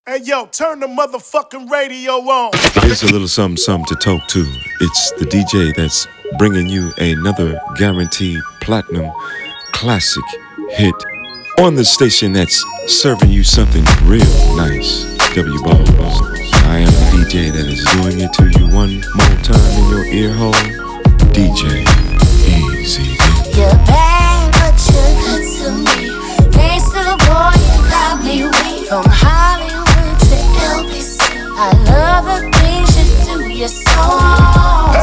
Hey yo, turn the motherfucking radio on. Here's a little something to talk to. It's the DJ that's bringing you another guaranteed platinum classic hit on the station that's serving you something real nice. W Ball. I am the DJ that is doing it to you one more time in your ear hole. DJ Easy. You're bad, but you're good to me. Gangsta boy, you got me weak. From Hollywood to LBC, I love the things you do. You're so on.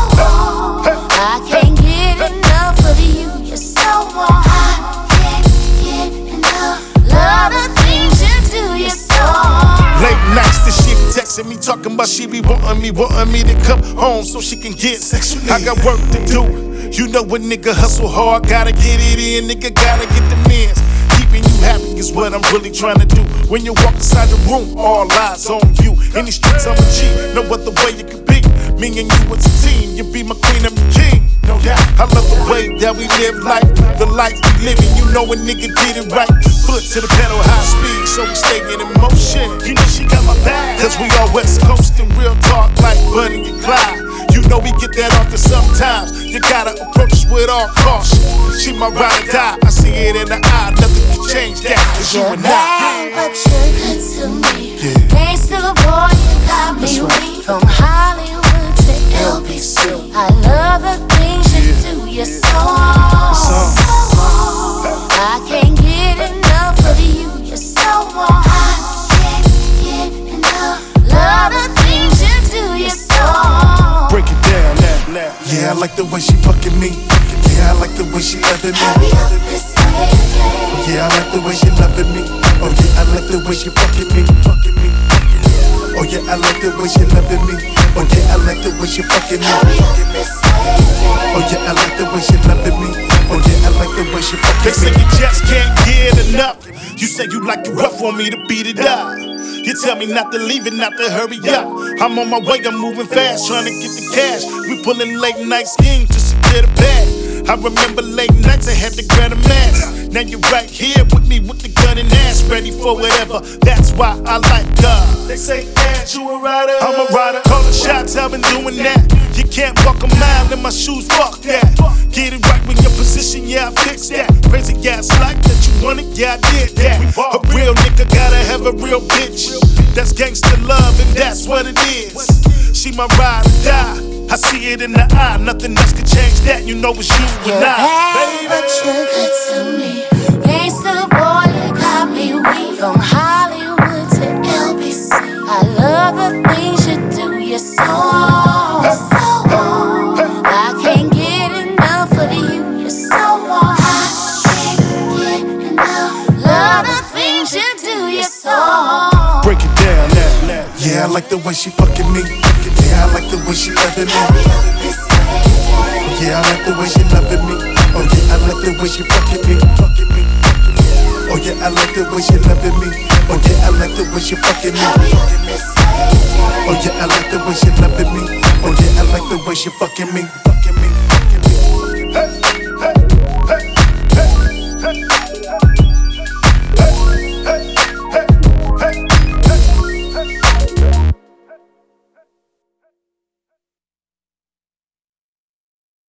I can't get enough of you. You're so on. I can't get enough. Love the things you do. You're so on. Late nights, this shit texting me, talking about she be wanting me to come home so she can get sexual. I got work to do. You know a nigga hustle hard, gotta get it in, nigga gotta get the mins. Keeping you happy is what I'm really trying to do. When you walk inside the room, all eyes on you. In the streets I'm a G, no other way you could be. Me and you as a team, you be my queen, I'm your king. No doubt, I love the way that we live life. The life we living, you know a nigga did it right. Foot to the pedal, high speed, so we stay in motion. You know she got my back, cause we all West Coast and real talk like Buddy and Clyde. You know we get that often sometimes. You gotta approach us with all caution. She my ride or die, I see it in the eye. Nothing can change that, cause you you're and bad, but you're good to me. Gangsta boy, you got me weak. From Hollywood to LBC, I love the things you do. You're so on. I can't get enough of you. You're so on. I can't get enough. Love the things you do. You're so on. break it down now. Yeah, I like the way she fucking me. Yeah, I like the way she loving me. Hurry up and say it again. Yeah, I like the way she loving me. Oh yeah, I like the way she fucking me. Oh yeah, I like the way she loving me. Oh yeah, I like the way she fucking me. Hurry up and say it again. Oh yeah, I like the way she loving me. Oh yeah, I like the way she fucking me. They say you just can't get enough. You say you like it rough, want me to beat it up. You tell me not to leave it, not to hurry up. I'm on my way, I'm moving fast, trying to get the cash. We pulling late night schemes to secure the bag. I remember late nights, I had to grab a mask. Now you're right here with me with the gun and ass, ready for whatever. That's why I like God. They say, Dad, you a rider? I'm a rider. Calling shots, I've been doing that. You can't walk a mile in my shoes, fuck that. Get it right when your position, yeah, I fix that. Crazy gas like that, you want it, yeah, I did that. A real nigga gotta have a real bitch. That's gangsta love and that's what it is. She my ride or die. I see it in the eye, nothing else can change that. You know it's you you're and I. bad, but you're good to me. Gangsta boy, you got me weak. From Hollywood to LBC, I love the things you do. You're so on. I can't get enough of you. You're so on. I can't get enough. Love the things you do. You're so on. Break it down now. Yeah, I like the way she fucking me. Yeah, I like the way she loving me. Hurry up and say it again. Yeah, I like the way she loving me. Oh yeah, I like the way she fucking me. Oh yeah, I like the way she loving me. Oh yeah, I like the way she fucking me. Hurry up and say it again. Oh yeah, I like the way she loving me. Oh yeah, I like the way she fucking me.